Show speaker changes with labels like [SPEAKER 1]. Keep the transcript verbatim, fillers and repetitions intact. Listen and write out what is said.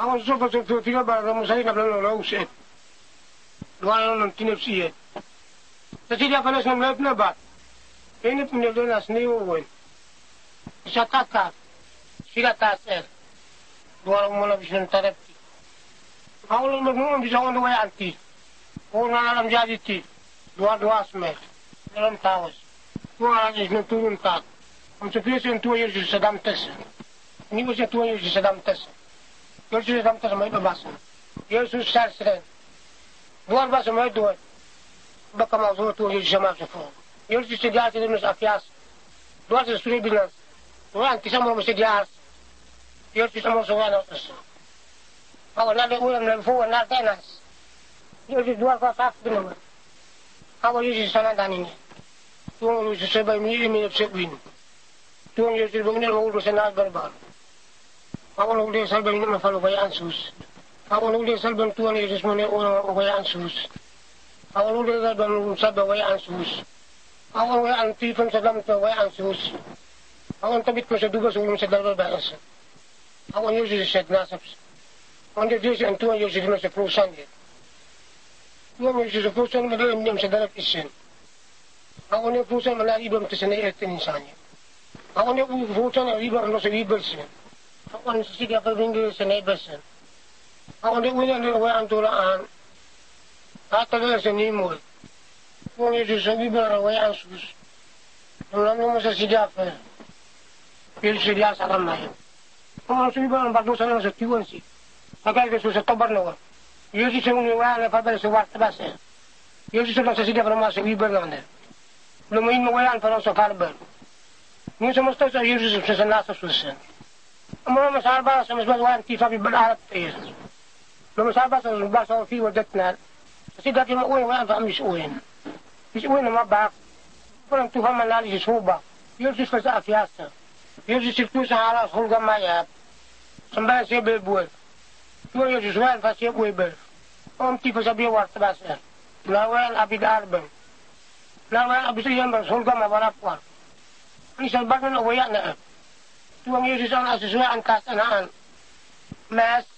[SPEAKER 1] Ako sopa sa tuwa para mo sa inap lang lausit. Luwa lang ng tinipsiye. Sa sila ka na sa mga na ba? Inip mo nila na siniwawin. Sa tatat. Sila taser. Luwa lang mo na bisyo ng tarepti. Ako lang mag-nungan bisa ko na anti. Kung na alam jadi ti. Dua-dua smer. Dalam tawas. Luwa lang is ng turun tak. Ang sa piso yung tuwa yun sa Saddam Tessa. Hindi mo siya tuwa yun sa Saddam Tessa. Yesus Saddam Tessa may babasa. Yesus sarsren. Duar basa may duar. Baka mausulat tuwa yun sa masafon. Yesus sidyas ito sa afias. Duar sa suri bilang. Duar antisa mo mo sidyas. Yesus mo sa wana utas. Ako nade ulam na fuwa na tenas. Yesus duar ka sa afi naman. Ako Yesus sana danin niya. Tuwang Yesus sabay mili minap sekwin. Tuwang Yesus bangin na maulo sa nagbarbar. Ako nung din salbang na mafalo kaya ansus. Ako nung din salbang tuwan Yesus mo na unang kaya ansus. Ako nung din salbang sabang kaya ansus. Ako nung antifan sa damta kaya ansus. Ako ang tabit ko sa dugas ulong sa dalawang bayas. Ako ang Yesus sa nasaps. Ang Yesus ang tuwan Yesus mo sa prusan niya. Tuwan Yesus sa prusan madalim niyam sa dalawang isin. Ako nung prusan malaliban sa naiyatin niya. Ako nung prusan ang iba ano sa ibals niya. Ako ang sisiga pa rin sa neighbors. Ako ang ulan na away ang tulaan. Katagal sa nimol. Kung Yesus ang iba na away ang sus. Ang namin mo sa siga pa. Pil siya sa kamay. Kung ang sumiba ang badusan lang sa tiwan si. Nagal ka sa tabar na. Yesus ang uniwala na pabalik sa warta basa. Yesus ang sa siga pa naman sa iba na. Lumayin mo wayan pa sa karban. Ngayon sa musta sa Yesus sa sanasa susan. Ang mga masarba sa mas baluan, ti sabi balarap tayo. Ang masarba sa mas basa fi wadat na, kasi dati mauwi, wala ang amis uwin. Is uwin na mabak, parang tuhan manali si suba. Yesus ka sa afiasa. Yesus sirtu sa haras, hulga mayat. Sambayan siya belbuel. Tuhan Yesus wayan pa siya uwibel. Om ti pa sabi warta basa. Lawayan abid arbeng. Lawayan abis iyan ba, hulga mabarapwar. Ang isang bago na uwayan na. Tuwang Yesus ang asusuan ang kasanaan. Mas,